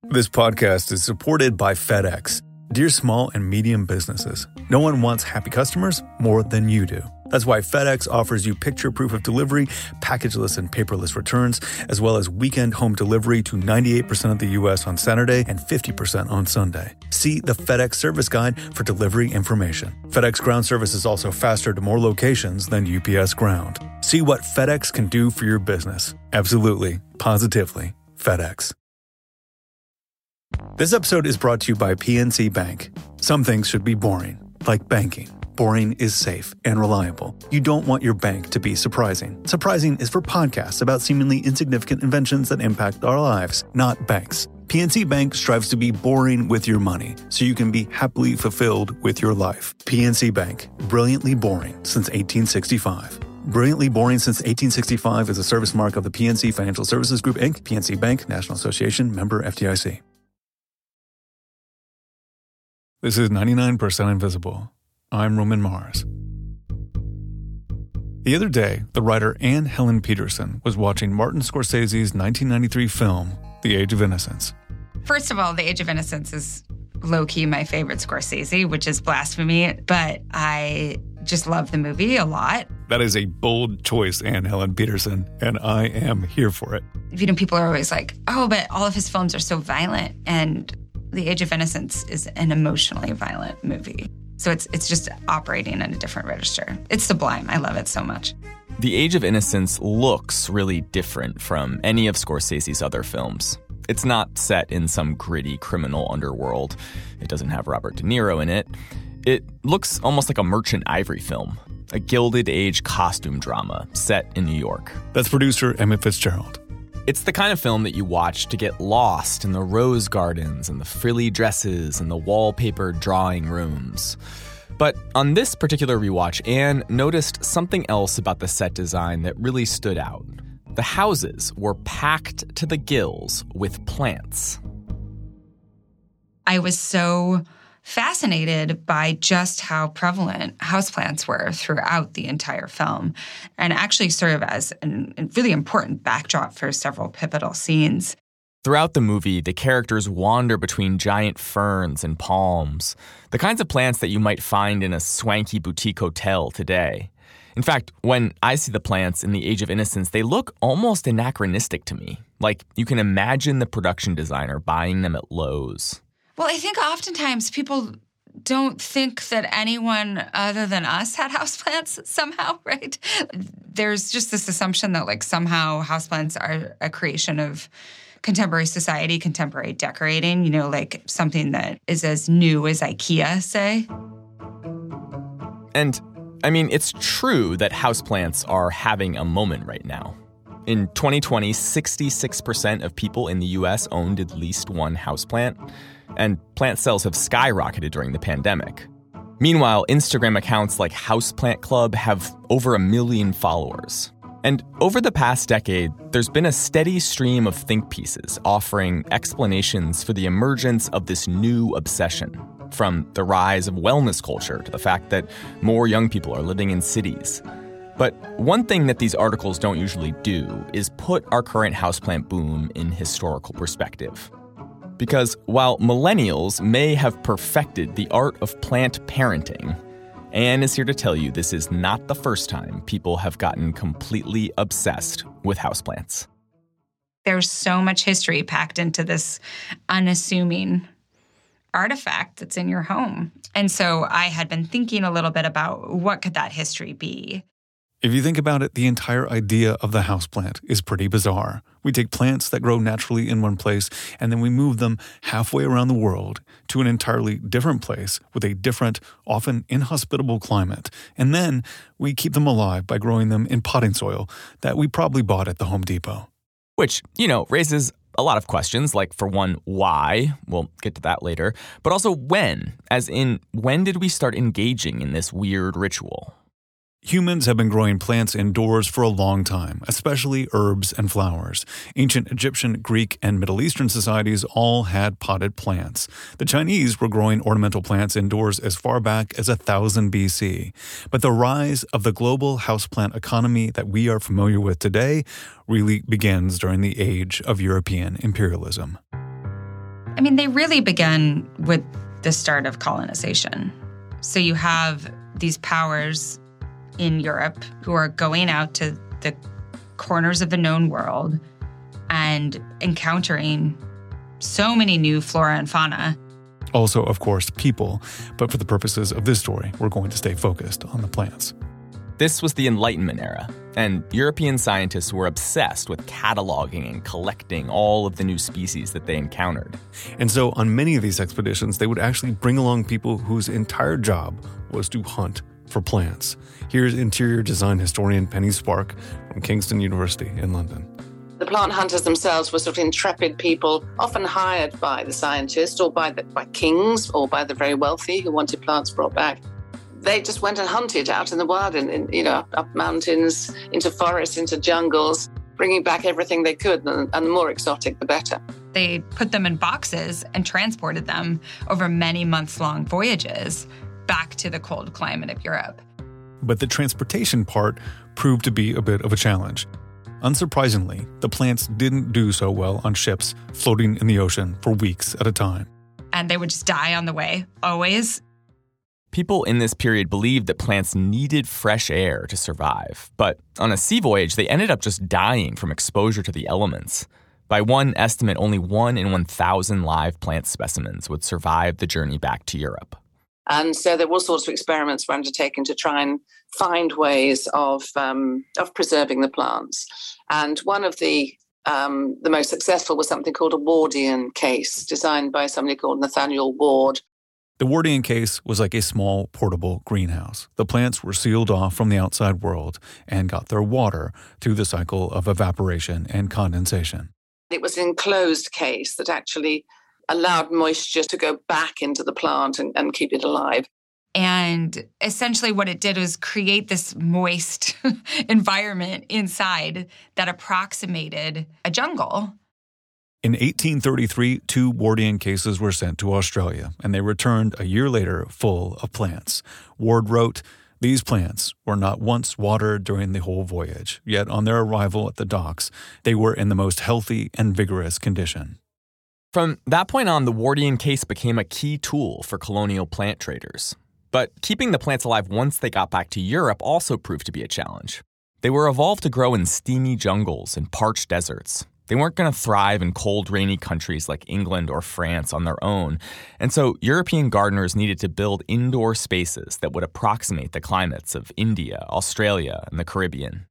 This podcast is supported by FedEx. Dear small and medium businesses, no one wants happy customers more than you do. That's why FedEx offers you picture proof of delivery, packageless and paperless returns, as well as weekend home delivery to 98% of the U.S. on Saturday and 50% on Sunday. See the FedEx service guide for delivery information. FedEx Ground service is also faster to more locations than UPS Ground. See what FedEx can do for your business. Absolutely, positively, FedEx. This episode is brought to you by PNC Bank. Some things should be boring, like banking. Boring is safe and reliable. You don't want your bank to be surprising. Surprising is for podcasts about seemingly insignificant inventions that impact our lives, not banks. PNC Bank strives to be boring with your money, so you can be happily fulfilled with your life. PNC Bank, brilliantly boring since 1865. Brilliantly Boring Since 1865 is a service mark of the PNC Financial Services Group, Inc., PNC Bank, National Association, member FDIC. This is 99% Invisible. I'm Roman Mars. The other day, the writer Anne Helen Petersen was watching Martin Scorsese's 1993 film, The Age of Innocence. First of all, The Age of Innocence is low-key my favorite Scorsese, which is blasphemy, but I just love the movie a lot. That is a bold choice, Anne Helen Petersen, and I am here for it. You know, people are always like, oh, but all of his films are so violent, and The Age of Innocence is an emotionally violent movie. So it's just operating at a different register. It's sublime. I love it so much. The Age of Innocence looks really different from any of Scorsese's other films. It's not set in some gritty criminal underworld. It doesn't have Robert De Niro in it. It looks almost like a Merchant Ivory film, a Gilded Age costume drama set in New York. That's producer Emmett Fitzgerald. It's the kind of film that you watch to get lost in the rose gardens and the frilly dresses and the wallpapered drawing rooms. But on this particular rewatch, Anne noticed something else about the set design that really stood out. The houses were packed to the gills with plants. I was so fascinated by just how prevalent houseplants were throughout the entire film and actually serve as a really important backdrop for several pivotal scenes. Throughout the movie, the characters wander between giant ferns and palms, the kinds of plants that you might find in a swanky boutique hotel today. In fact, when I see the plants in The Age of Innocence, they look almost anachronistic to me. Like you can imagine the production designer buying them at Lowe's. Well, I think oftentimes people don't think that anyone other than us had houseplants somehow, right? There's just this assumption that like somehow houseplants are a creation of contemporary society, contemporary decorating, you know, like something that is as new as IKEA, say. And, I mean, it's true that houseplants are having a moment right now. In 2020, 66% of people in the U.S. owned at least one houseplant, and plant sales have skyrocketed during the pandemic. Meanwhile, Instagram accounts like Houseplant Club have over 1 million followers. And over the past decade, there's been a steady stream of think pieces offering explanations for the emergence of this new obsession, from the rise of wellness culture to the fact that more young people are living in cities. But one thing that these articles don't usually do is put our current houseplant boom in historical perspective. Because while millennials may have perfected the art of plant parenting, Anne is here to tell you this is not the first time people have gotten completely obsessed with houseplants. There's so much history packed into this unassuming artifact that's in your home. And so I had been thinking a little bit about what could that history be. If you think about it, the entire idea of the houseplant is pretty bizarre. We take plants that grow naturally in one place, and then we move them halfway around the world to an entirely different place with a different, often inhospitable climate. And then we keep them alive by growing them in potting soil that we probably bought at the Home Depot. Which, you know, raises a lot of questions, like, for one, why? We'll get to that later. But also when, as in, when did we start engaging in this weird ritual? Humans have been growing plants indoors for a long time, especially herbs and flowers. Ancient Egyptian, Greek, and Middle Eastern societies all had potted plants. The Chinese were growing ornamental plants indoors as far back as 1000 BC. But the rise of the global houseplant economy that we are familiar with today really begins during the age of European imperialism. I mean, they really began with the start of colonization. So you have these powers in Europe who are going out to the corners of the known world and encountering so many new flora and fauna. Also, of course, people. But for the purposes of this story, we're going to stay focused on the plants. This was the Enlightenment era, and European scientists were obsessed with cataloging and collecting all of the new species that they encountered. And so on many of these expeditions, they would actually bring along people whose entire job was to hunt for plants. Here's interior design historian Penny Spark from Kingston University in London. The plant hunters themselves were sort of intrepid people, often hired by the scientists or by kings or by the very wealthy who wanted plants brought back. They just went and hunted out in the wild and up mountains, into forests, into jungles, bringing back everything they could, and the more exotic, the better. They put them in boxes and transported them over many months-long voyages back to the cold climate of Europe. But the transportation part proved to be a bit of a challenge. Unsurprisingly, the plants didn't do so well on ships floating in the ocean for weeks at a time. And they would just die on the way, always. People in this period believed that plants needed fresh air to survive, but on a sea voyage, they ended up just dying from exposure to the elements. By one estimate, only 1 in 1,000 live plant specimens would survive the journey back to Europe. And so there were all sorts of experiments were undertaken to try and find ways of preserving the plants. And one of the most successful was something called a Wardian case, designed by somebody called Nathaniel Ward. The Wardian case was like a small portable greenhouse. The plants were sealed off from the outside world and got their water through the cycle of evaporation and condensation. It was an enclosed case that actually allowed moisture to go back into the plant and keep it alive. And essentially what it did was create this moist environment inside that approximated a jungle. In 1833, 2 Wardian cases were sent to Australia, and they returned a year later full of plants. Ward wrote, "These plants were not once watered during the whole voyage, yet on their arrival at the docks, they were in the most healthy and vigorous condition." From that point on, the Wardian case became a key tool for colonial plant traders. But keeping the plants alive once they got back to Europe also proved to be a challenge. They were evolved to grow in steamy jungles and parched deserts. They weren't going to thrive in cold, rainy countries like England or France on their own. And so European gardeners needed to build indoor spaces that would approximate the climates of India, Australia, and the Caribbean.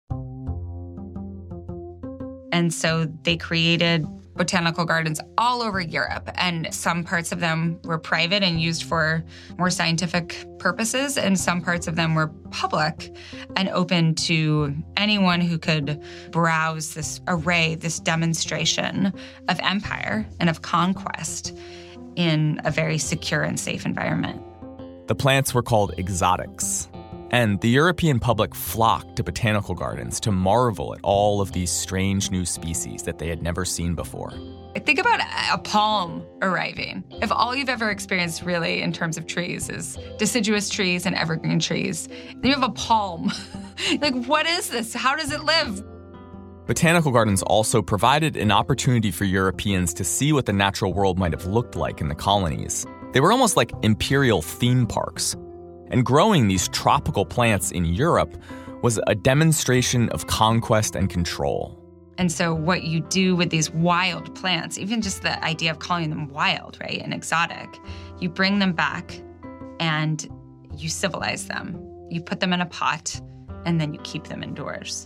And so they created botanical gardens all over Europe, and some parts of them were private and used for more scientific purposes, and some parts of them were public and open to anyone who could browse this array, this demonstration of empire and of conquest in a very secure and safe environment. The plants were called exotics. And the European public flocked to botanical gardens to marvel at all of these strange new species that they had never seen before. Think about a palm arriving. If all you've ever experienced really in terms of trees is deciduous trees and evergreen trees, then you have a palm. Like, what is this? How does it live? Botanical gardens also provided an opportunity for Europeans to see what the natural world might have looked like in the colonies. They were almost like imperial theme parks. And growing these tropical plants in Europe was a demonstration of conquest and control. And so what you do with these wild plants, even just the idea of calling them wild, right, and exotic, you bring them back and you civilize them. You put them in a pot and then you keep them indoors.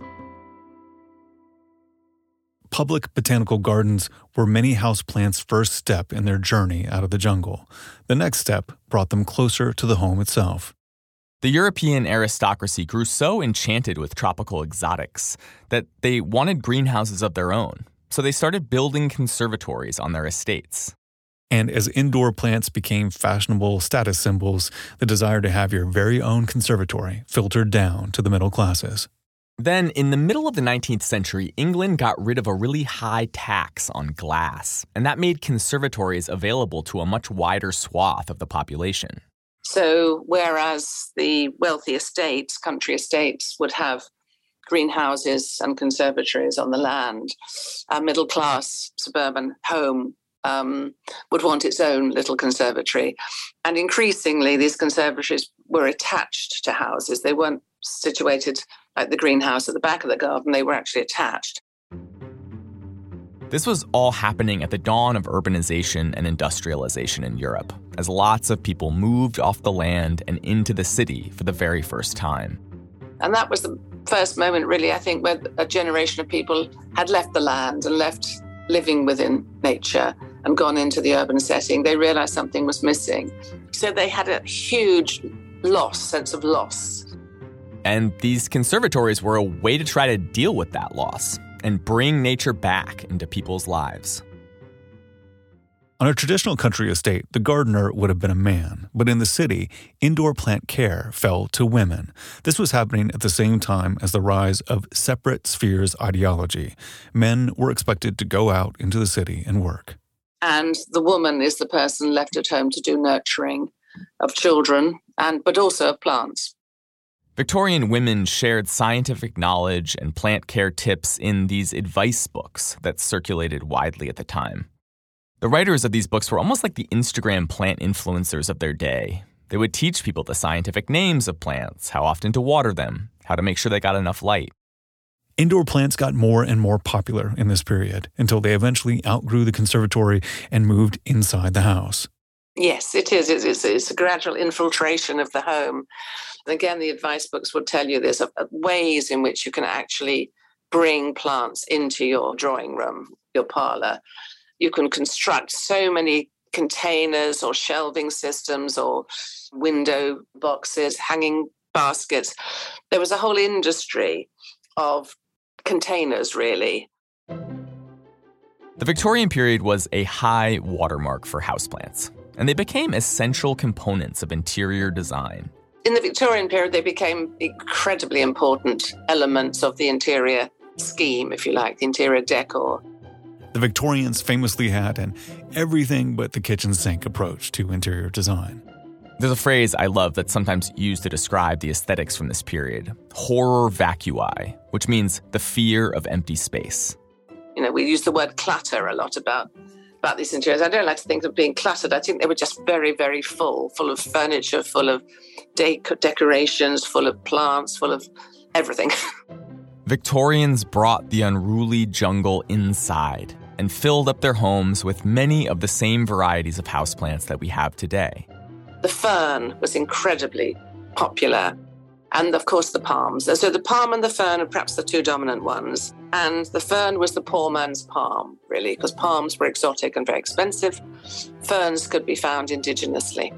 Public botanical gardens were many houseplants' first step in their journey out of the jungle. The next step brought them closer to the home itself. The European aristocracy grew so enchanted with tropical exotics that they wanted greenhouses of their own, so they started building conservatories on their estates. And as indoor plants became fashionable status symbols, the desire to have your very own conservatory filtered down to the middle classes. Then, in the middle of the 19th century, England got rid of a really high tax on glass, and that made conservatories available to a much wider swath of the population. So whereas the wealthy estates, country estates, would have greenhouses and conservatories on the land, a middle-class suburban home would want its own little conservatory. And increasingly, these conservatories were attached to houses. They weren't situated like the greenhouse at the back of the garden. They were actually attached. This was all happening at the dawn of urbanization and industrialization in Europe, as lots of people moved off the land and into the city for the very first time. And that was the first moment, really, I think, where a generation of people had left the land and left living within nature and gone into the urban setting. They realized something was missing. So they had a huge sense of loss. And these conservatories were a way to try to deal with that loss and bring nature back into people's lives. On a traditional country estate, the gardener would have been a man, but in the city, indoor plant care fell to women. This was happening at the same time as the rise of separate spheres ideology. Men were expected to go out into the city and work. And the woman is the person left at home to do nurturing of children, but also of plants. Victorian women shared scientific knowledge and plant care tips in these advice books that circulated widely at the time. The writers of these books were almost like the Instagram plant influencers of their day. They would teach people the scientific names of plants, how often to water them, how to make sure they got enough light. Indoor plants got more and more popular in this period until they eventually outgrew the conservatory and moved inside the house. Yes, it is. It's a gradual infiltration of the home. And again, the advice books would tell you there's ways in which you can actually bring plants into your drawing room, your parlor. You can construct so many containers or shelving systems or window boxes, hanging baskets. There was a whole industry of containers, really. The Victorian period was a high watermark for houseplants, and they became essential components of interior design. In the Victorian period, they became incredibly important elements of the interior scheme, if you like, the interior decor. The Victorians famously had an everything but the kitchen sink approach to interior design. There's a phrase I love that's sometimes used to describe the aesthetics from this period, horror vacui, which means the fear of empty space. You know, we use the word clutter a lot about these interiors. I don't like to think of being cluttered. I think they were just very, very full of furniture, full of decorations, full of plants, full of everything. Victorians brought the unruly jungle inside and filled up their homes with many of the same varieties of houseplants that we have today. The fern was incredibly popular, and of course the palms. So the palm and the fern are perhaps the two dominant ones, and the fern was the poor man's palm, really, because palms were exotic and very expensive. Ferns could be found indigenously.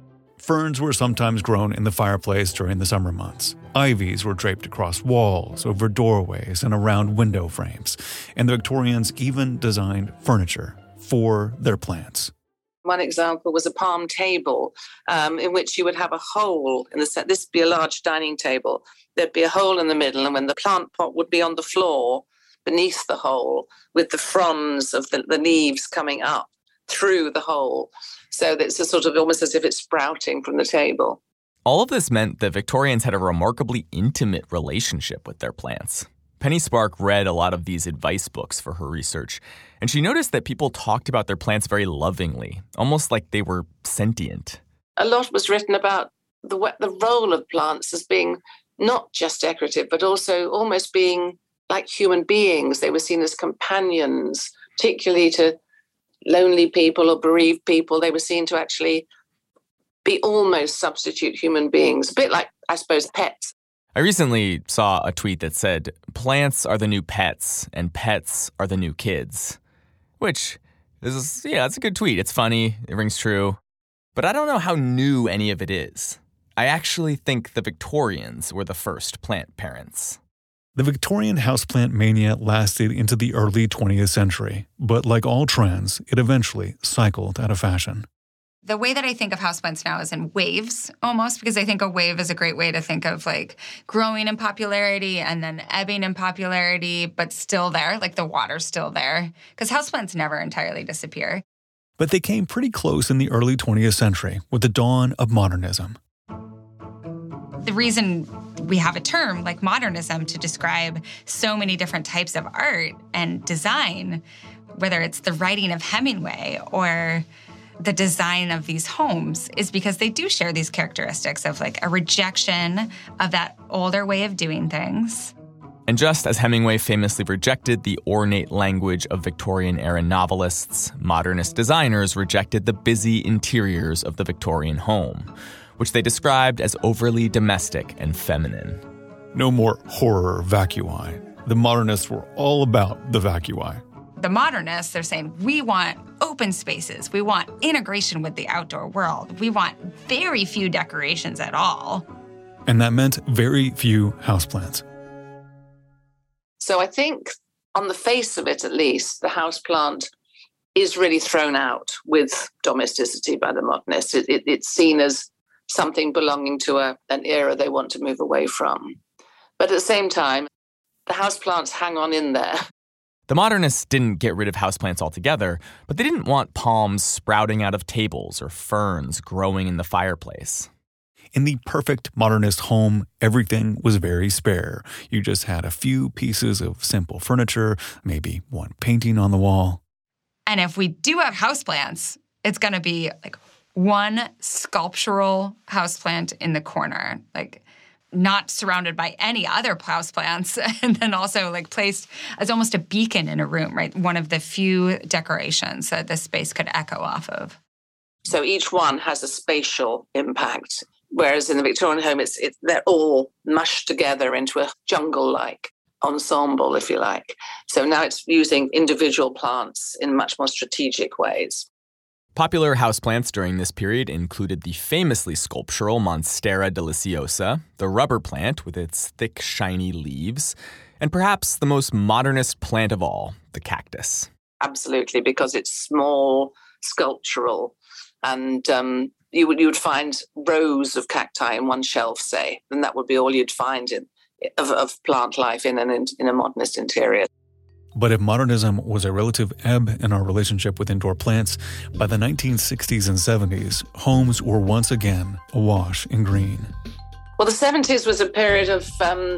Ferns were sometimes grown in the fireplace during the summer months. Ivies were draped across walls, over doorways, and around window frames. And the Victorians even designed furniture for their plants. One example was a palm table in which you would have a hole in the center. This would be a large dining table. There'd be a hole in the middle, and when the plant pot would be on the floor beneath the hole with the fronds of the leaves coming up through the hole. So it's a sort of almost as if it's sprouting from the table. All of this meant that Victorians had a remarkably intimate relationship with their plants. Penny Spark read a lot of these advice books for her research, and she noticed that people talked about their plants very lovingly, almost like they were sentient. A lot was written about the role of plants as being not just decorative, but also almost being like human beings. They were seen as companions, particularly to lonely people or bereaved people. They were seen to actually be almost substitute human beings, a bit like, I suppose, pets. I recently saw a tweet that said, plants are the new pets and pets are the new kids, which is, it's a good tweet. It's funny. It rings true. But I don't know how new any of it is. I actually think the Victorians were the first plant parents. The Victorian houseplant mania lasted into the early 20th century, but like all trends, it eventually cycled out of fashion. The way that I think of houseplants now is in waves, almost, because I think a wave is a great way to think of like growing in popularity and then ebbing in popularity, but still there, like the water's still there, because houseplants never entirely disappear. But they came pretty close in the early 20th century with the dawn of modernism. The reason we have a term like modernism to describe so many different types of art and design whether it's the writing of Hemingway or the design of these homes, is because they do share these characteristics of like a rejection of that older way of doing things. And just as Hemingway famously rejected the ornate language of Victorian-era novelists, modernist designers rejected the busy interiors of the Victorian home, which they described as overly domestic and feminine. No more horror vacui. The modernists were all about the vacui. The modernists, they're saying, we want open spaces. We want integration with the outdoor world. We want very few decorations at all. And that meant very few houseplants. So I think on the face of it, at least, the houseplant is really thrown out with domesticity by the modernists. It's seen as something belonging to an era they want to move away from. But at the same time, the houseplants hang on in there. The modernists didn't get rid of houseplants altogether, but they didn't want palms sprouting out of tables or ferns growing in the fireplace. In the perfect modernist home, everything was very spare. You just had a few pieces of simple furniture, maybe one painting on the wall. And if we do have houseplants, it's going to be like one sculptural houseplant in the corner, like not surrounded by any other houseplants, and then also like placed as almost a beacon in a room, right? One of the few decorations that this space could echo off of. So each one has a spatial impact. Whereas in the Victorian home, they're all mushed together into a jungle-like ensemble, if you like. So now it's using individual plants in much more strategic ways. Popular houseplants during this period included the famously sculptural Monstera deliciosa, the rubber plant with its thick, shiny leaves, and perhaps the most modernist plant of all, the cactus. Absolutely, because it's small, sculptural, and you would find rows of cacti in one shelf, say, and that would be all you'd find of plant life in a modernist interior. But if modernism was a relative ebb in our relationship with indoor plants, by the 1960s and 70s, homes were once again awash in green. Well, the 70s was a period of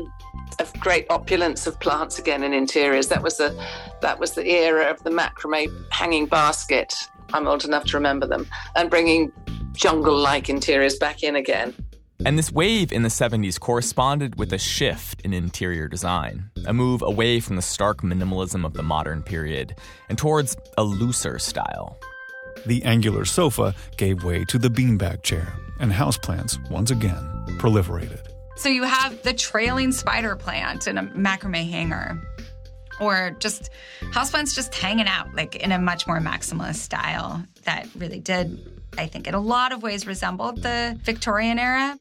great opulence of plants again in interiors. That was the era of the macrame hanging basket. I'm old enough to remember them, and bringing jungle-like interiors back in again. And this wave in the 70s corresponded with a shift in interior design, a move away from the stark minimalism of the modern period and towards a looser style. The angular sofa gave way to the beanbag chair, and houseplants, once again, proliferated. So you have the trailing spider plant in a macrame hanger, or just houseplants just hanging out, like in a much more maximalist style that really did, I think, in a lot of ways resembled the Victorian era.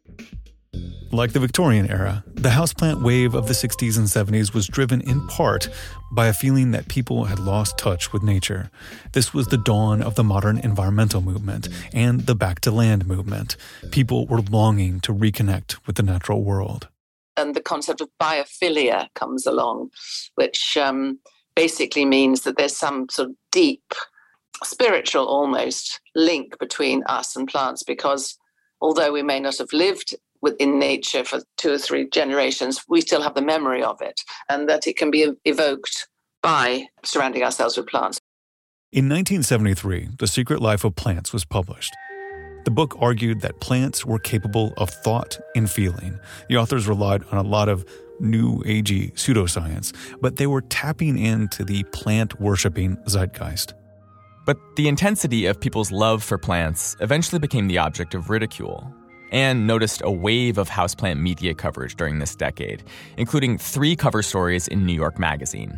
Like the Victorian era, the houseplant wave of the 60s and 70s was driven in part by a feeling that people had lost touch with nature. This was the dawn of the modern environmental movement and the Back to Land movement. People were longing to reconnect with the natural world. And the concept of biophilia comes along, which basically means that there's some sort of deep, spiritual almost, link between us and plants, because although we may not have lived within nature for 2 or 3 generations, we still have the memory of it, and that it can be evoked by surrounding ourselves with plants. In 1973, The Secret Life of Plants was published. The book argued that plants were capable of thought and feeling. The authors relied on a lot of new agey pseudoscience, but they were tapping into the plant-worshipping zeitgeist. But the intensity of people's love for plants eventually became the object of ridicule. Anne noticed a wave of houseplant media coverage during this decade, including 3 cover stories in New York Magazine.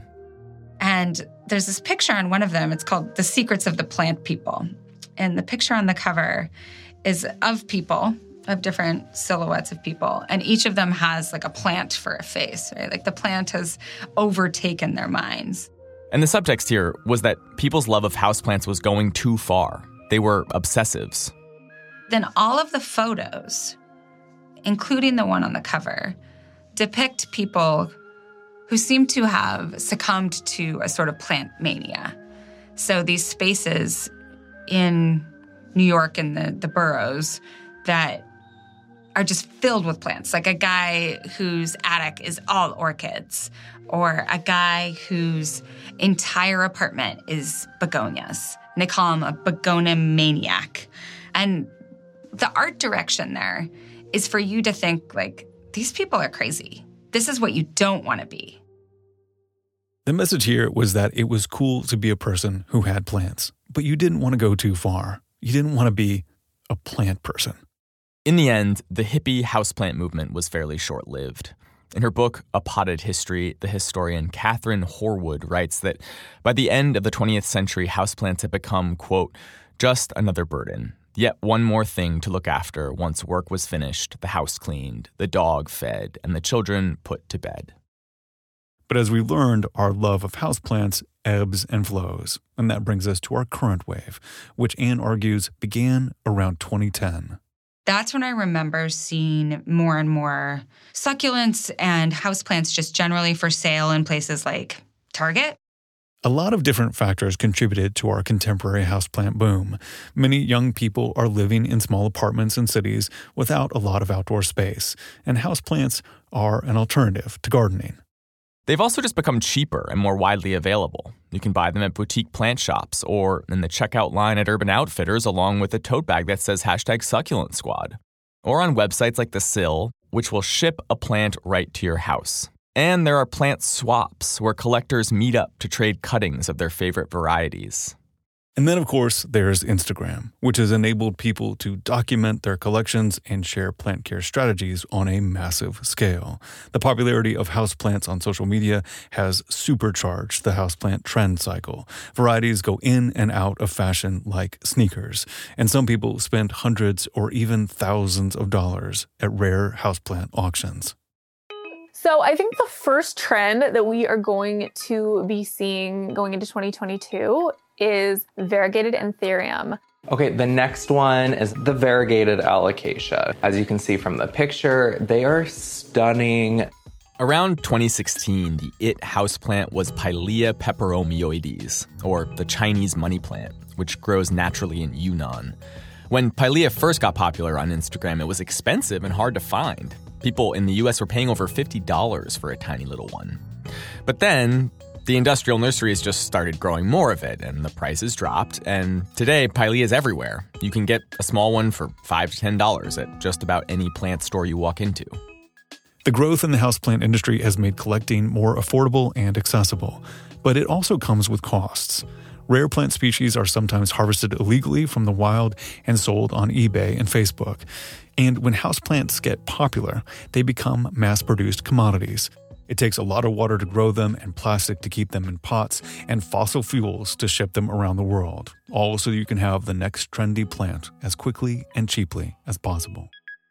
And there's this picture on one of them. It's called The Secrets of the Plant People. And the picture on the cover is of people, of different silhouettes of people. And each of them has like a plant for a face, right? Like the plant has overtaken their minds. And the subtext here was that people's love of houseplants was going too far. They were obsessives. Then all of the photos, including the one on the cover, depict people who seem to have succumbed to a sort of plant mania. So these spaces in New York and the boroughs that are just filled with plants, like a guy whose attic is all orchids, or a guy whose entire apartment is begonias. And they call him a begonia maniac. And the art direction there is for you to think, like, these people are crazy. This is what you don't want to be. The message here was that it was cool to be a person who had plants, but you didn't want to go too far. You didn't want to be a plant person. In the end, the hippie houseplant movement was fairly short-lived. In her book, A Potted History, the historian Catherine Horwood writes that by the end of the 20th century, houseplants had become, quote, just another burden. Yet one more thing to look after once work was finished, the house cleaned, the dog fed, and the children put to bed. But as we learned, our love of houseplants ebbs and flows. And that brings us to our current wave, which Anne argues began around 2010. That's when I remember seeing more and more succulents and houseplants just generally for sale in places like Target. A lot of different factors contributed to our contemporary houseplant boom. Many young people are living in small apartments in cities without a lot of outdoor space, and houseplants are an alternative to gardening. They've also just become cheaper and more widely available. You can buy them at boutique plant shops or in the checkout line at Urban Outfitters along with a tote bag that says #Succulent Squad. Or on websites like The Sill, which will ship a plant right to your house. And there are plant swaps where collectors meet up to trade cuttings of their favorite varieties. And then, of course, there's Instagram, which has enabled people to document their collections and share plant care strategies on a massive scale. The popularity of houseplants on social media has supercharged the houseplant trend cycle. Varieties go in and out of fashion like sneakers, and some people spend hundreds or even thousands of dollars at rare houseplant auctions. So I think the first trend that we are going to be seeing going into 2022 is variegated anthurium. Okay, the next one is the variegated alocasia. As you can see from the picture, they are stunning. Around 2016, the it houseplant was Pilea peperomioides, or the Chinese money plant, which grows naturally in Yunnan. When Pilea first got popular on Instagram, it was expensive and hard to find. People in the US were paying over $50 for a tiny little one. But then the industrial nurseries just started growing more of it, and the prices dropped, and today Pilea is everywhere. You can get a small one for $5 to $10 at just about any plant store you walk into. The growth in the houseplant industry has made collecting more affordable and accessible, but it also comes with costs. Rare plant species are sometimes harvested illegally from the wild and sold on eBay and Facebook. And when houseplants get popular, they become mass-produced commodities. It takes a lot of water to grow them and plastic to keep them in pots and fossil fuels to ship them around the world, all so you can have the next trendy plant as quickly and cheaply as possible.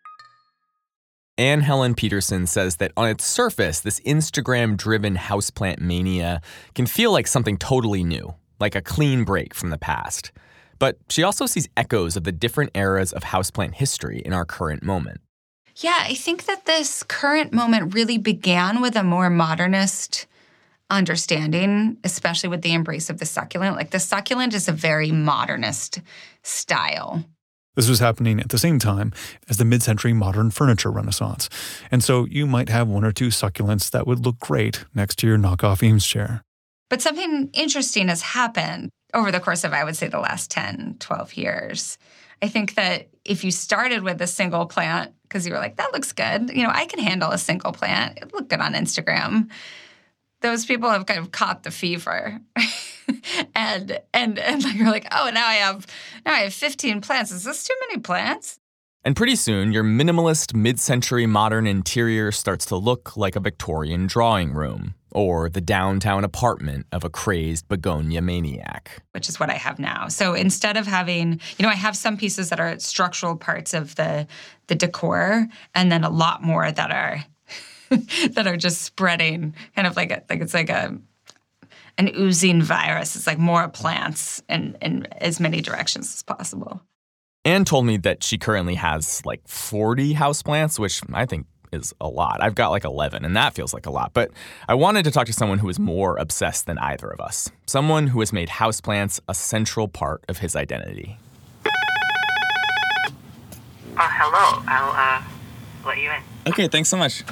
Anne Helen Peterson says that on its surface, this Instagram-driven houseplant mania can feel like something totally new, like a clean break from the past. But she also sees echoes of the different eras of houseplant history in our current moment. Yeah, I think that this current moment really began with a more modernist understanding, especially with the embrace of the succulent. Like, the succulent is a very modernist style. This was happening at the same time as the mid-century modern furniture renaissance. And so you might have one or two succulents that would look great next to your knockoff Eames chair. But something interesting has happened over the course of, I would say, the last 10, 12 years. I think that if you started with a single plant, because you were like, that looks good, I can handle a single plant. It looked good on Instagram. Those people have kind of caught the fever. and you're like, oh, now I have 15 plants. Is this too many plants? And pretty soon, your minimalist mid-century modern interior starts to look like a Victorian drawing room or the downtown apartment of a crazed begonia maniac. Which is what I have now. So instead of having, I have some pieces that are structural parts of the decor, and then a lot more that are that are just spreading, kind of like it's like an oozing virus. It's like more plants in as many directions as possible. Anne told me that she currently has like 40 houseplants, which I think is a lot. I've got like 11, and that feels like a lot. But I wanted to talk to someone who is more obsessed than either of us. Someone who has made houseplants a central part of his identity. Hello. I'll let you in. Okay, thanks so much.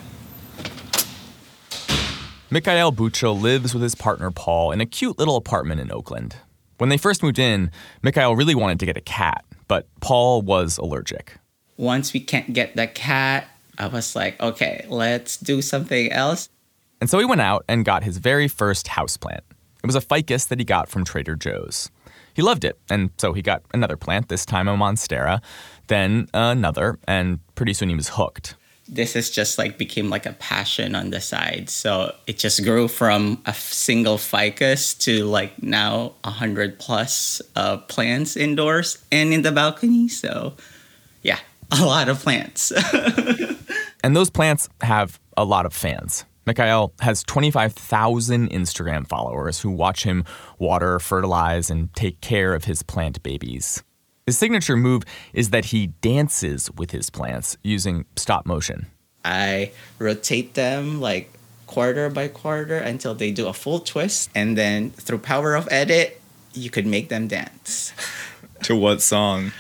Mikhail Bucho lives with his partner Paul in a cute little apartment in Oakland. When they first moved in, Mikhail really wanted to get a cat, but Paul was allergic. Once we can't get the cat, I was like, okay, let's do something else. And so he went out and got his very first houseplant. It was a ficus that he got from Trader Joe's. He loved it, and so he got another plant, this time a monstera, then another, and pretty soon he was hooked. This is just like became like a passion on the side. So it just grew from a single ficus to like now 100 plus plants indoors and in the balcony. So yeah, a lot of plants. And those plants have a lot of fans. Mikhail has 25,000 Instagram followers who watch him water, fertilize, and take care of his plant babies. His signature move is that he dances with his plants using stop motion. I rotate them like quarter by quarter until they do a full twist. And then through power of edit, you could make them dance. To what song?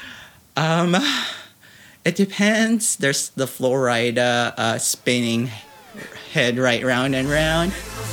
It depends. There's the Florida spinning head right round and round.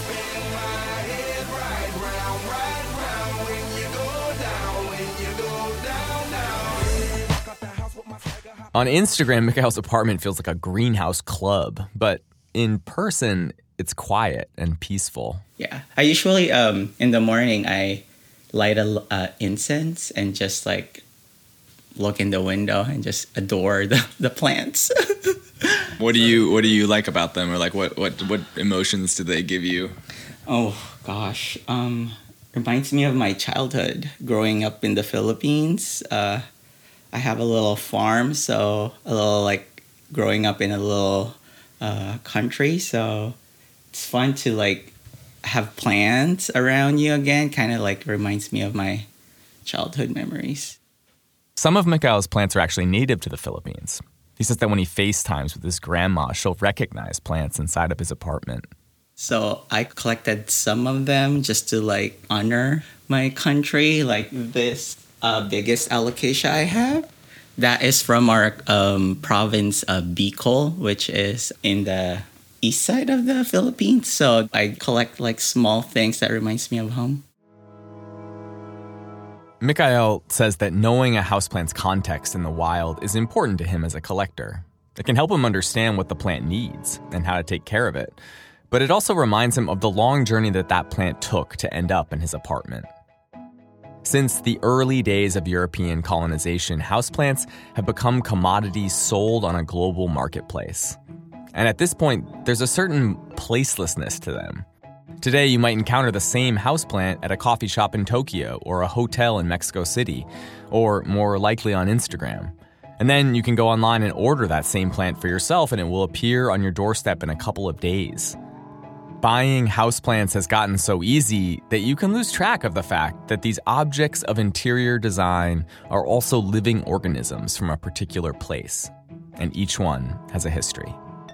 On Instagram, Mikhail's apartment feels like a greenhouse club, but in person, it's quiet and peaceful. Yeah. I usually, in the morning, I light a incense and just like look in the window and just adore the plants. What do you like about them, or like what emotions do they give you? Oh gosh, reminds me of my childhood growing up in the Philippines. I have a little farm, so a little like growing up in a little country. So it's fun to like have plants around you again. Kind of like reminds me of my childhood memories. Some of Mikhail's plants are actually native to the Philippines. He says that when he FaceTimes with his grandma, she'll recognize plants inside of his apartment. So I collected some of them just to like honor my country, like this biggest alocasia I have. That is from our province of Bicol, which is in the east side of the Philippines. So I collect like small things that reminds me of home. Mikhail says that knowing a houseplant's context in the wild is important to him as a collector. It can help him understand what the plant needs and how to take care of it. But it also reminds him of the long journey that plant took to end up in his apartment. Since the early days of European colonization, houseplants have become commodities sold on a global marketplace. And at this point, there's a certain placelessness to them. Today, you might encounter the same houseplant at a coffee shop in Tokyo or a hotel in Mexico City, or more likely on Instagram. And then you can go online and order that same plant for yourself, and it will appear on your doorstep in a couple of days. Buying houseplants has gotten so easy that you can lose track of the fact that these objects of interior design are also living organisms from a particular place, and each one has a history.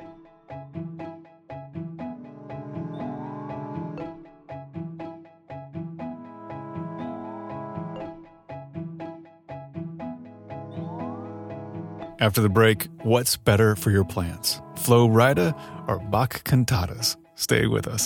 After the break, what's better for your plants? Flo Rida or Bach cantatas? Stay with us.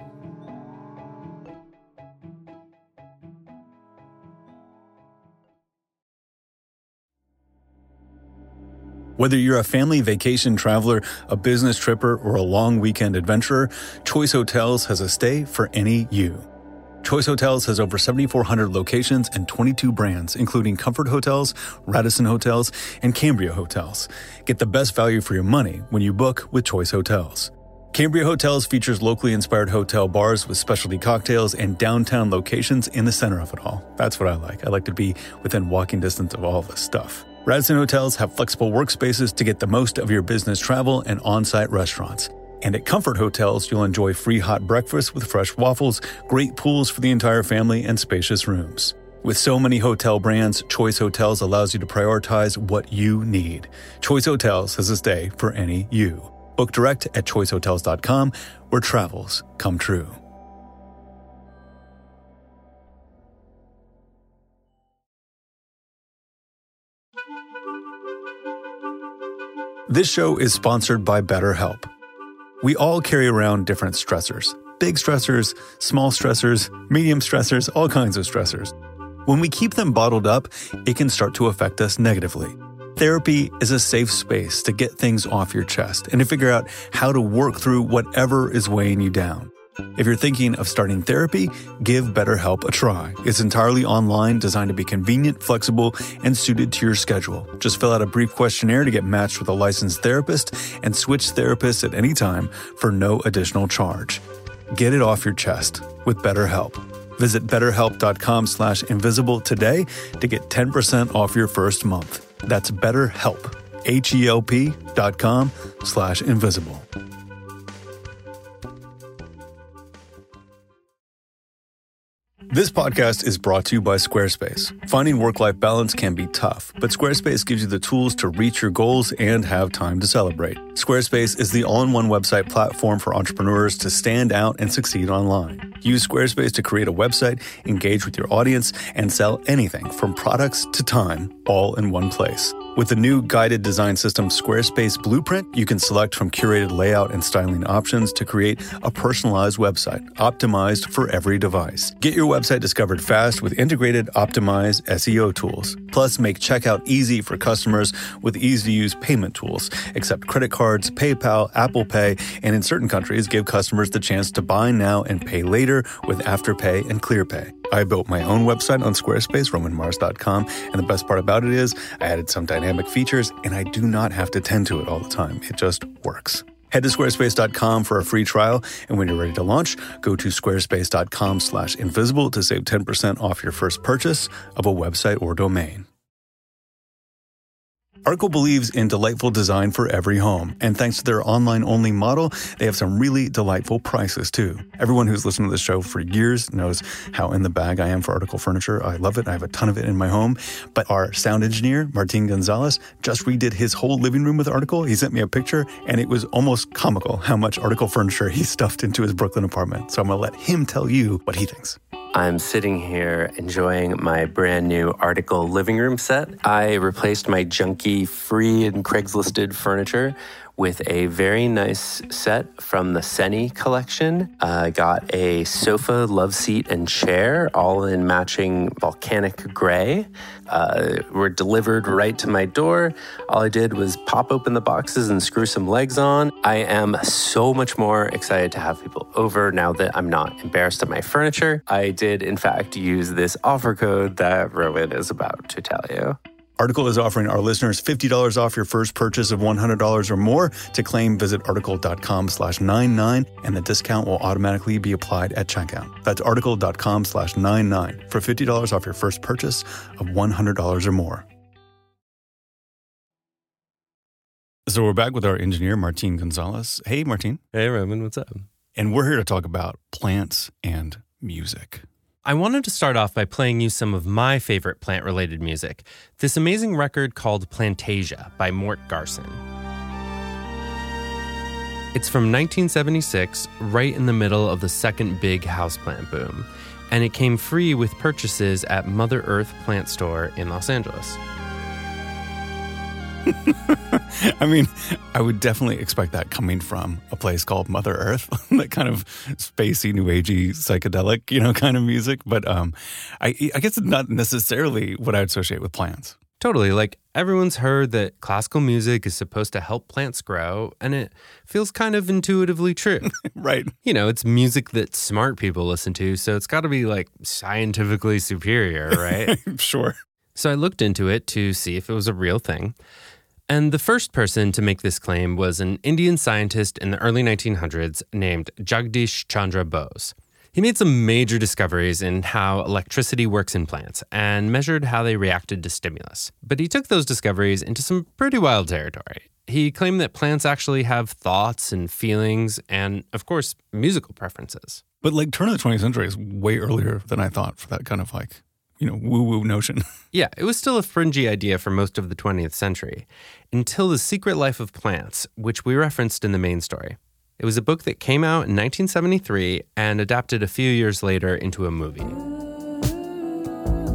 Whether you're a family vacation traveler, a business tripper, or a long weekend adventurer, Choice Hotels has a stay for any you. Choice Hotels has over 7,400 locations and 22 brands, including Comfort Hotels, Radisson Hotels, and Cambria Hotels. Get the best value for your money when you book with Choice Hotels. Cambria Hotels features locally inspired hotel bars with specialty cocktails and downtown locations in the center of it all. That's what I like. I like to be within walking distance of all this stuff. Radisson Hotels have flexible workspaces to get the most of your business travel and on-site restaurants. And at Comfort Hotels, you'll enjoy free hot breakfast with fresh waffles, great pools for the entire family, and spacious rooms. With so many hotel brands, Choice Hotels allows you to prioritize what you need. Choice Hotels has a stay for any you. Book direct at choicehotels.com, where travels come true. This show is sponsored by BetterHelp. We all carry around different stressors. Big stressors, small stressors, medium stressors, all kinds of stressors. When we keep them bottled up, it can start to affect us negatively. Therapy is a safe space to get things off your chest and to figure out how to work through whatever is weighing you down. If you're thinking of starting therapy, give BetterHelp a try. It's entirely online, designed to be convenient, flexible, and suited to your schedule. Just fill out a brief questionnaire to get matched with a licensed therapist and switch therapists at any time for no additional charge. Get it off your chest with BetterHelp. Visit BetterHelp.com/invisible today to get 10% off your first month. That's BetterHelp, HELP.com/invisible. This podcast is brought to you by Squarespace. Finding work-life balance can be tough, but Squarespace gives you the tools to reach your goals and have time to celebrate. Squarespace is the all-in-one website platform for entrepreneurs to stand out and succeed online. Use Squarespace to create a website, engage with your audience, and sell anything from products to time, all in one place. With the new guided design system Squarespace Blueprint, you can select from curated layout and styling options to create a personalized website, optimized for every device. Get your website discovered fast with integrated, optimized SEO tools. Plus, make checkout easy for customers with easy-to-use payment tools. Accept credit cards, PayPal, Apple Pay, and in certain countries, give customers the chance to buy now and pay later with Afterpay and ClearPay. I built my own website on Squarespace, RomanMars.com, and the best part about it is I added some dynamic features, and I do not have to tend to it all the time. It just works. Head to squarespace.com for a free trial, and when you're ready to launch, go to squarespace.com/invisible to save 10% off your first purchase of a website or domain. Article believes in delightful design for every home, and thanks to their online-only model, they have some really delightful prices, too. Everyone who's listened to this show for years knows how in the bag I am for Article furniture. I love it. I have a ton of it in my home. But our sound engineer, Martin Gonzalez, just redid his whole living room with Article. He sent me a picture, and it was almost comical how much Article furniture he stuffed into his Brooklyn apartment. So I'm going to let him tell you what he thinks. I'm sitting here enjoying my brand new Article living room set. I replaced my junky free and Craigslisted furniture with a very nice set from the Seni collection. I got a sofa, love seat, and chair, all in matching volcanic gray. Were delivered right to my door. All I did was pop open the boxes and screw some legs on. I am so much more excited to have people over now that I'm not embarrassed of my furniture. I did, in fact, use this offer code that Roman is about to tell you. Article is offering our listeners $50 off your first purchase of $100 or more. To claim, visit article.com/99, and the discount will automatically be applied at checkout. That's article.com/99 for $50 off your first purchase of $100 or more. So we're back with our engineer, Martin Gonzalez. Hey, Martin. Hey, Roman. What's up? And we're here to talk about plants and music. I wanted to start off by playing you some of my favorite plant-related music. This amazing record called Plantasia by Mort Garson. It's from 1976, right in the middle of the second big houseplant boom, and it came free with purchases at Mother Earth Plant Store in Los Angeles. I mean, I would definitely expect that coming from a place called Mother Earth, that kind of spacey, new agey, psychedelic, kind of music. But I guess it's not necessarily what I associate with plants. Totally. Like, everyone's heard that classical music is supposed to help plants grow, and it feels kind of intuitively true. Right. It's music that smart people listen to, so it's got to be, scientifically superior, right? Sure. So I looked into it to see if it was a real thing. And the first person to make this claim was an Indian scientist in the early 1900s named Jagdish Chandra Bose. He made some major discoveries in how electricity works in plants and measured how they reacted to stimulus. But he took those discoveries into some pretty wild territory. He claimed that plants actually have thoughts and feelings and, of course, musical preferences. But turn of the 20th century is way earlier than I thought for that kind of woo-woo notion. Yeah, it was still a fringy idea for most of the 20th century, until The Secret Life of Plants, which we referenced in the main story. It was a book that came out in 1973 and adapted a few years later into a movie.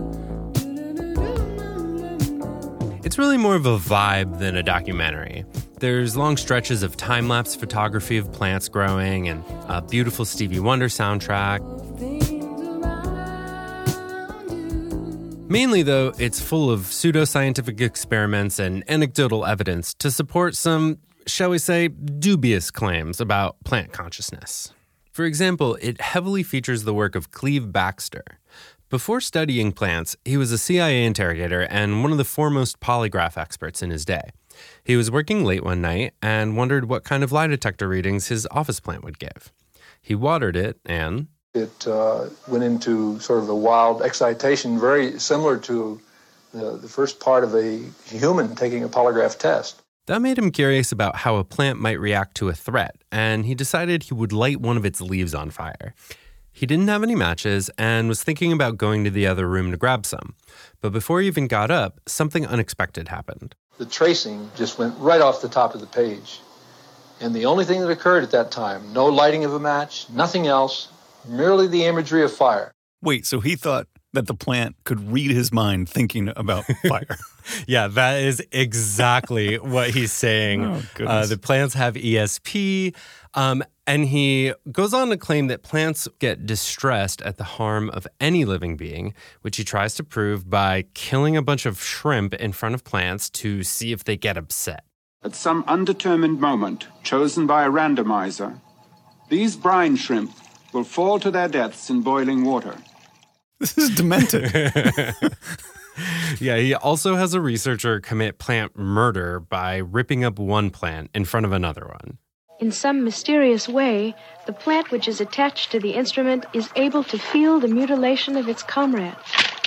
It's really more of a vibe than a documentary. There's long stretches of time-lapse photography of plants growing and a beautiful Stevie Wonder soundtrack. Mainly, though, it's full of pseudoscientific experiments and anecdotal evidence to support some, shall we say, dubious claims about plant consciousness. For example, it heavily features the work of Cleve Baxter. Before studying plants, he was a CIA interrogator and one of the foremost polygraph experts in his day. He was working late one night and wondered what kind of lie detector readings his office plant would give. He watered it and... It went into sort of a wild excitation, very similar to the first part of a human taking a polygraph test. That made him curious about how a plant might react to a threat, and he decided he would light one of its leaves on fire. He didn't have any matches and was thinking about going to the other room to grab some. But before he even got up, something unexpected happened. The tracing just went right off the top of the page. And the only thing that occurred at that time, no lighting of a match, nothing else, merely the imagery of fire. Wait, so he thought that the plant could read his mind thinking about fire. Yeah, that is exactly what he's saying. Oh, goodness. The plants have ESP. And he goes on to claim that plants get distressed at the harm of any living being, which he tries to prove by killing a bunch of shrimp in front of plants to see if they get upset. At some undetermined moment, chosen by a randomizer, these brine shrimp will fall to their deaths in boiling water. This is demented. Yeah, he also has a researcher commit plant murder by ripping up one plant in front of another one. In some mysterious way, the plant which is attached to the instrument is able to feel the mutilation of its comrade.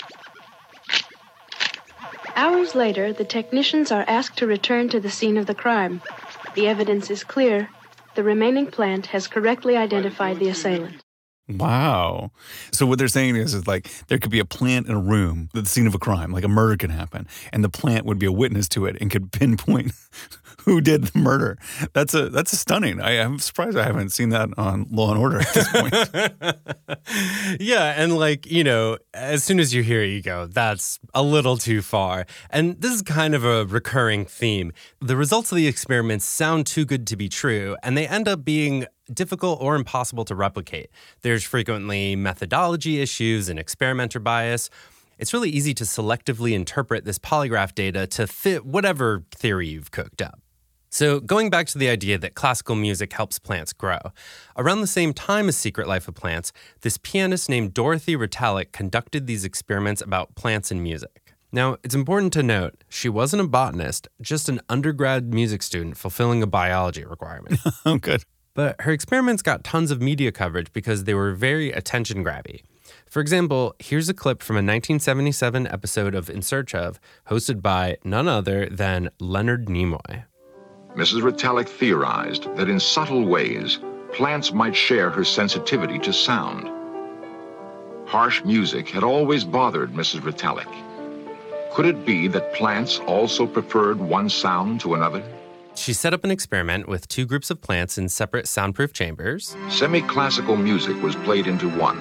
Hours later, the technicians are asked to return to the scene of the crime. The evidence is clear. The remaining plant has correctly identified the assailant. Wow. So what they're saying is like there could be a plant in a room at the scene of a crime, like a murder can happen, and the plant would be a witness to it and could pinpoint who did the murder. That's a stunning. I'm surprised I haven't seen that on Law and Order at this point. Yeah, and like, you know, as soon as you hear it, you go, that's a little too far. And this is kind of a recurring theme. The results of the experiments sound too good to be true, and they end up being difficult or impossible to replicate. There's frequently methodology issues and experimenter bias. It's really easy to selectively interpret this polygraph data to fit whatever theory you've cooked up. So going back to the idea that classical music helps plants grow, around the same time as Secret Life of Plants, this pianist named Dorothy Retallick conducted these experiments about plants and music. Now, it's important to note, she wasn't a botanist, just an undergrad music student fulfilling a biology requirement. Oh, good. But her experiments got tons of media coverage because they were very attention-grabby. For example, here's a clip from a 1977 episode of In Search Of, hosted by none other than Leonard Nimoy. Mrs. Retallick theorized that in subtle ways, plants might share her sensitivity to sound. Harsh music had always bothered Mrs. Retallick. Could it be that plants also preferred one sound to another? She set up an experiment with two groups of plants in separate soundproof chambers. Semi-classical music was played into one,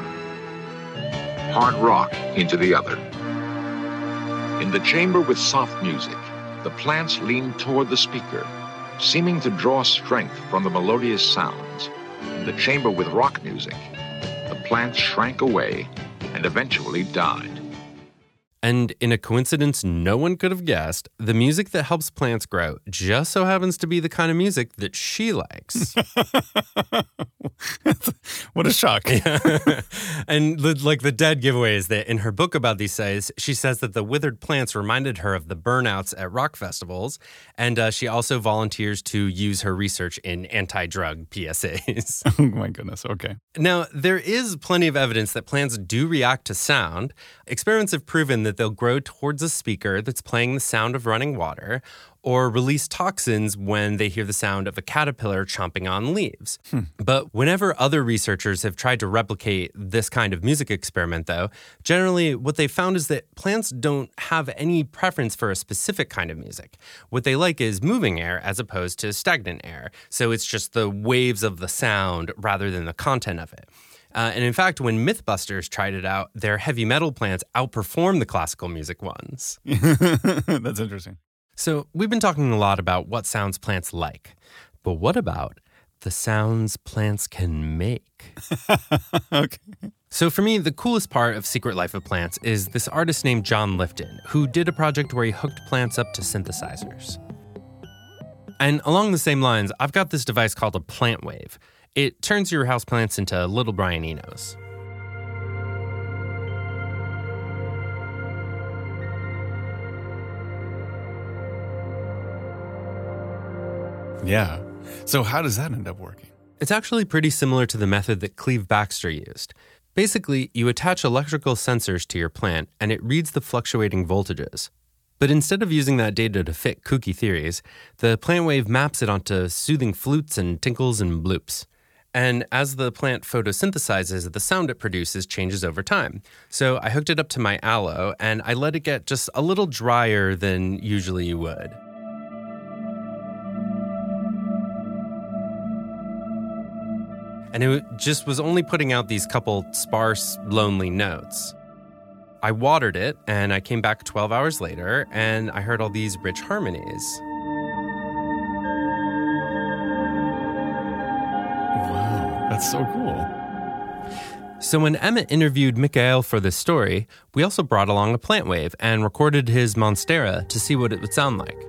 hard rock into the other. In the chamber with soft music, the plants leaned toward the speaker, seeming to draw strength from the melodious sounds. In the chamber with rock music, the plants shrank away and eventually died. And in a coincidence no one could have guessed, the music that helps plants grow just so happens to be the kind of music that she likes. What a shock. Yeah. And the dead giveaway is that in her book about these sites, she says that the withered plants reminded her of the burnouts at rock festivals. And she also volunteers to use her research in anti-drug PSAs. Oh my goodness, okay. Now, there is plenty of evidence that plants do react to sound. Experiments have proven that they'll grow towards a speaker that's playing the sound of running water, or release toxins when they hear the sound of a caterpillar chomping on leaves. But whenever other researchers have tried to replicate this kind of music experiment, though, generally what they found is that plants don't have any preference for a specific kind of music. What they like is moving air as opposed to stagnant air. So it's just the waves of the sound rather than the content of it. And in fact, when Mythbusters tried it out, their heavy metal plants outperformed the classical music ones. That's interesting. So we've been talking a lot about what sounds plants like. But what about the sounds plants can make? Okay. So for me, the coolest part of Secret Life of Plants is this artist named John Lifton, who did a project where he hooked plants up to synthesizers. And along the same lines, I've got this device called a plant wave. It turns your houseplants into little Brian Enos. Yeah. So how does that end up working? It's actually pretty similar to the method that Cleve Baxter used. Basically, you attach electrical sensors to your plant, and it reads the fluctuating voltages. But instead of using that data to fit kooky theories, the plant wave maps it onto soothing flutes and tinkles and bloops. And as the plant photosynthesizes, the sound it produces changes over time. So I hooked it up to my aloe, and I let it get just a little drier than usually you would. And it just was only putting out these couple sparse, lonely notes. I watered it, and I came back 12 hours later, and I heard all these rich harmonies. Wow, that's so cool. So when Emmett interviewed Michael for this story, we also brought along a plant wave and recorded his Monstera to see what it would sound like.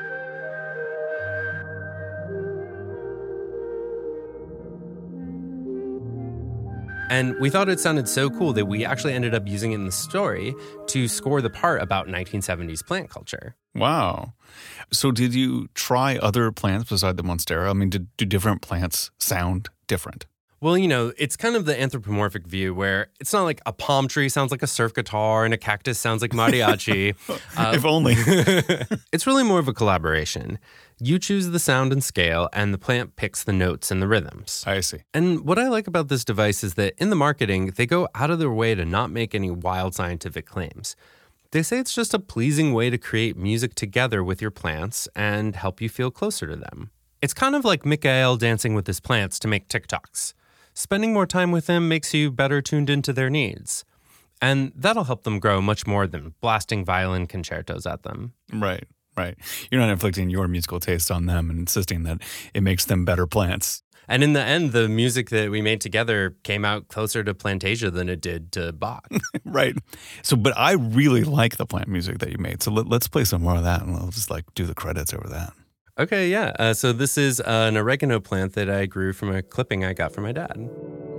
And we thought it sounded so cool that we actually ended up using it in the story to score the part about 1970s plant culture. Wow. So did you try other plants beside the Monstera? I mean, do different plants sound different? Well, you know, it's kind of the anthropomorphic view where it's not like a palm tree sounds like a surf guitar and a cactus sounds like mariachi. If only. It's really more of a collaboration. You choose the sound and scale, and the plant picks the notes and the rhythms. I see. And what I like about this device is that in the marketing, they go out of their way to not make any wild scientific claims. They say it's just a pleasing way to create music together with your plants and help you feel closer to them. It's kind of like Michael dancing with his plants to make TikToks. Spending more time with them makes you better tuned into their needs. And that'll help them grow much more than blasting violin concertos at them. Right. Right. You're not inflicting your musical taste on them and insisting that it makes them better plants. And in the end, the music that we made together came out closer to Plantasia than it did to Bach. Right. So, but I really like the plant music that you made. So let's play some more of that and we'll just do the credits over that. Okay, yeah. So this is an oregano plant that I grew from a clipping I got from my dad.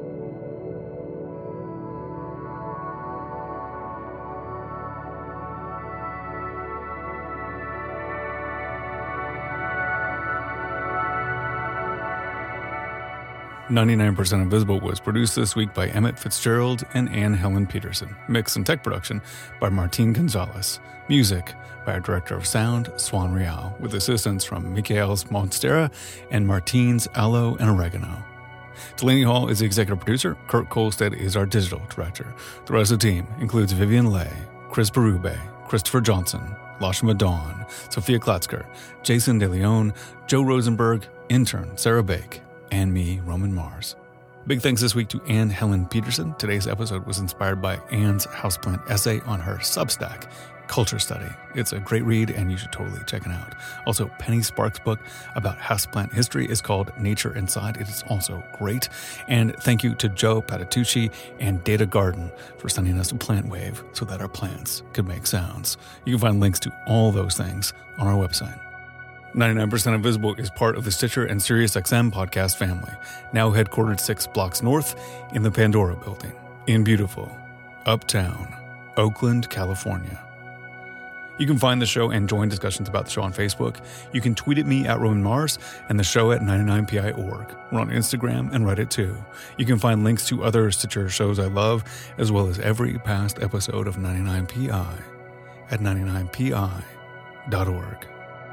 "99% Invisible" was produced this week by Emmett Fitzgerald and Anne Helen Peterson. Mix and tech production by Martin Gonzalez. Music by our director of sound, Swan Real, with assistance from Michael's Monstera and Martine's Aloe and Oregano. Delaney Hall is the executive producer. Kurt Kolstad is our digital director. The rest of the team includes Vivian Leigh, Chris Berube, Christopher Johnson, Lashma Dawn, Sophia Klatzker, Jason DeLeon, Joe Rosenberg, intern Sarah Bake, and me, Roman Mars. Big thanks this week to Anne Helen Peterson. Today's episode was inspired by Anne's houseplant essay on her Substack, Culture Study. It's a great read, and you should totally check it out. Also, Penny Sparks' book about houseplant history is called Nature Inside. It is also great. And thank you to Joe Patitucci and Data Garden for sending us a plant wave so that our plants could make sounds. You can find links to all those things on our website. 99% Invisible is part of the Stitcher and SiriusXM podcast family, now headquartered 6 blocks north in the Pandora building in beautiful, uptown, Oakland, California. You can find the show and join discussions about the show on Facebook. You can tweet at me at Roman Mars and the show at 99pi.org. We're on Instagram and Reddit too. You can find links to other Stitcher shows I love, as well as every past episode of 99pi at 99pi.org.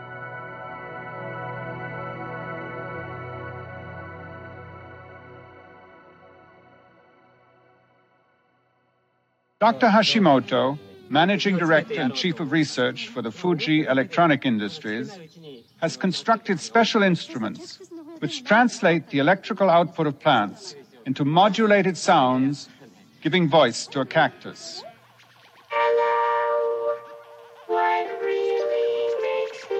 Dr. Hashimoto, Managing Director and Chief of Research for the Fuji Electronic Industries, has constructed special instruments which translate the electrical output of plants into modulated sounds, giving voice to a cactus. Hello, what really makes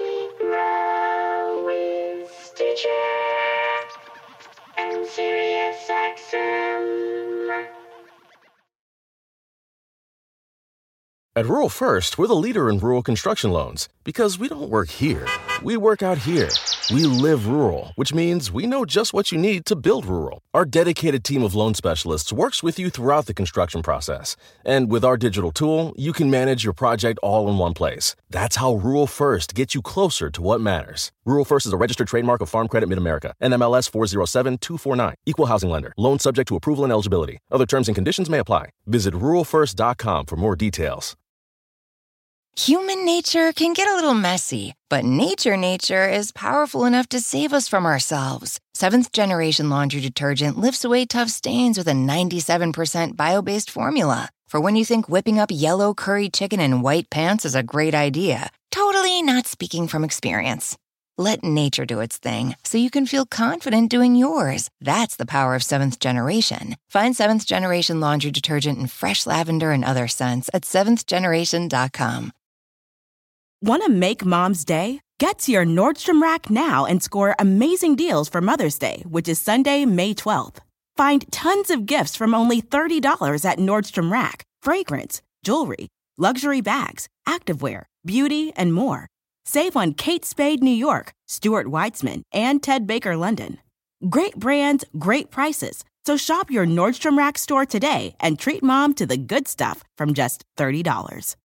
At Rural First, we're the leader in rural construction loans because we don't work here. We work out here. We live rural, which means we know just what you need to build rural. Our dedicated team of loan specialists works with you throughout the construction process. And with our digital tool, you can manage your project all in one place. That's how Rural First gets you closer to what matters. Rural First is a registered trademark of Farm Credit Mid-America, NMLS 407249. Equal housing lender. Loan subject to approval and eligibility. Other terms and conditions may apply. Visit ruralfirst.com for more details. Human nature can get a little messy, but nature is powerful enough to save us from ourselves. Seventh Generation Laundry Detergent lifts away tough stains with a 97% bio-based formula. For when you think whipping up yellow curry chicken in white pants is a great idea. Totally not speaking from experience. Let nature do its thing so you can feel confident doing yours. That's the power of Seventh Generation. Find Seventh Generation Laundry Detergent in fresh lavender and other scents at seventhgeneration.com. Want to make Mom's day? Get to your Nordstrom Rack now and score amazing deals for Mother's Day, which is Sunday, May 12th. Find tons of gifts from only $30 at Nordstrom Rack. Fragrance, jewelry, luxury bags, activewear, beauty, and more. Save on Kate Spade New York, Stuart Weitzman, and Ted Baker London. Great brands, great prices. So shop your Nordstrom Rack store today and treat Mom to the good stuff from just $30.